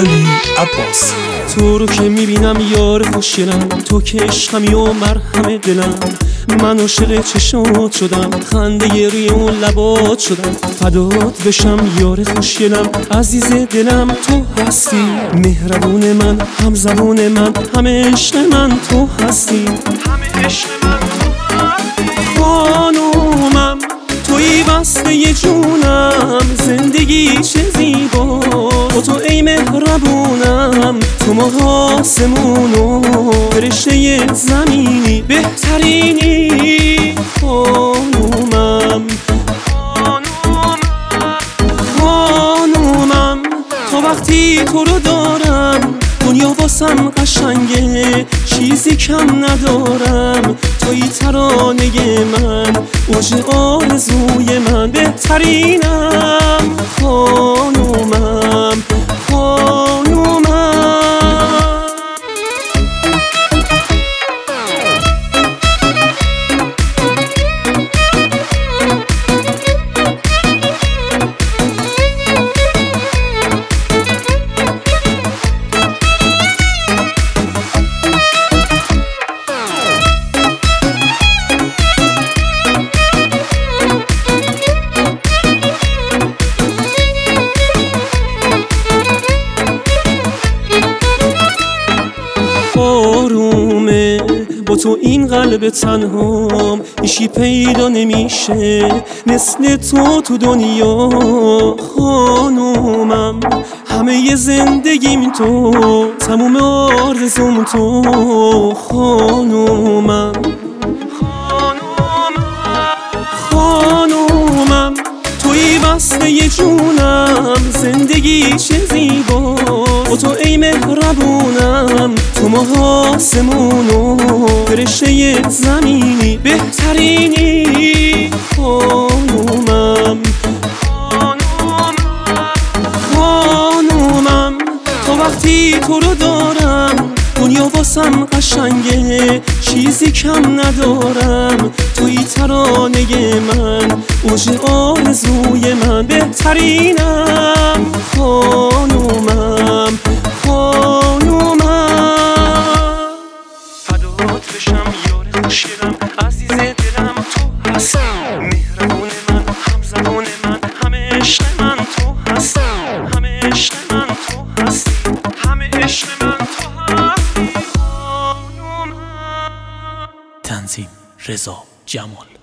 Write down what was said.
علی عباسی. تو رو که میبینم یار خوشگلم، تو که عشقمی و مرهم دلم. من عاشق چشات شدم، خنده روی اون لبات شدم. فدات بشم یار خوشگلم، عزیز دلم تو هستی. مهربون من، هم زبون من، همه عشق من تو هستی. همه عشق من تو هستی. خانومم توی بسته جونم، زندگی چه زیبا با تو ای مهربونم. تو ماه آسمون و فرشته زمینی، بهترینی خانومم. خانومم تا وقتی تو رو دارم، دنیا واسم قشنگه، چیزی کم ندارم. توی ترانه من، اوج آرزوی من، بهترینم خانومم. خانومم آرومه با تو این قلب تنهام، هیچی پیدا نمیشه مثل تو دنیا. خانومم همه زندگیم تو، تموم آرزوم تو. خانومم خانومم توی بسته جونم، زندگی چه زیبا با تو ای مهربونم. تو ماه آسمون و فرشته زمینی، بهترینی خانومم. خانومم تا وقتی تو رو دارم، دنیا واسم قشنگه، چیزی کم ندارم. توی ترانه من، اوج آرزوی من، بهترینم خانومم. خانومم فدات بشم یار خوشگلم، عزیز دلم تو هستی. مهربون من، هم زبون من، همه عشق من تو هستی. همه عشق من تو هستی. همه عشق من تو هستی. خانومم. تنظیم رضا جمال.